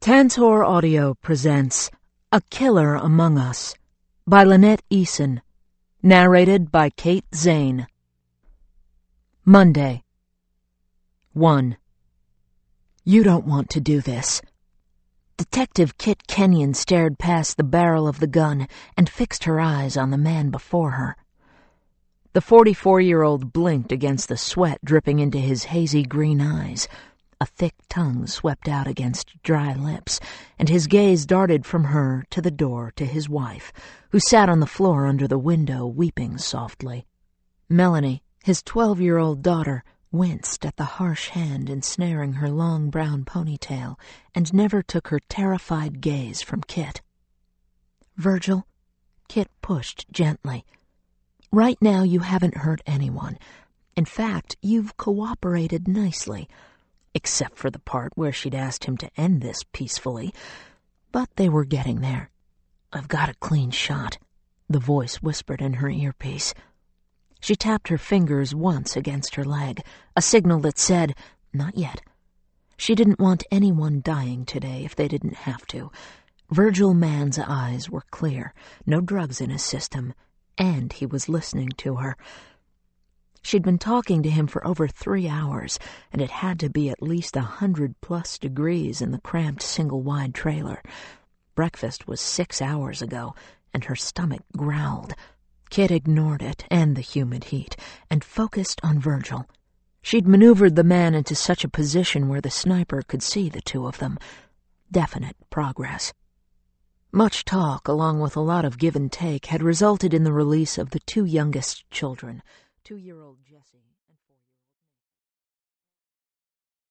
Tantor Audio presents A Killer Among Us by Lynette Eason, narrated by Kate Zane. Monday. 1. You don't want to do this. Detective Kit Kenyon stared past the barrel of the gun and fixed her eyes on the man before her. The 44-year-old blinked against the sweat dripping into his hazy green eyes. A thick tongue swept out against dry lips, and his gaze darted from her to the door to his wife, who sat on the floor under the window weeping softly. Melanie, his 12-year-old daughter, winced at the harsh hand ensnaring her long brown ponytail and never took her terrified gaze from Kit. Virgil, Kit pushed gently. Right now you haven't hurt anyone. In fact, you've cooperated nicely, except for the part where she'd asked him to end this peacefully. But they were getting there. I've got a clean shot, the voice whispered in her earpiece. She tapped her fingers once against her leg, a signal that said, not yet. She didn't want anyone dying today if they didn't have to. Virgil Mann's eyes were clear, no drugs in his system, and he was listening to her. She'd been talking to him for over 3 hours, and it had to be at least 100+ degrees in the cramped single-wide trailer. Breakfast was 6 hours ago, and her stomach growled. Kit ignored it and the humid heat, and focused on Virgil. She'd maneuvered the man into such a position where the sniper could see the two of them. Definite progress. Much talk, along with a lot of give and take, had resulted in the release of the 2 youngest children, 2-year-old Jesse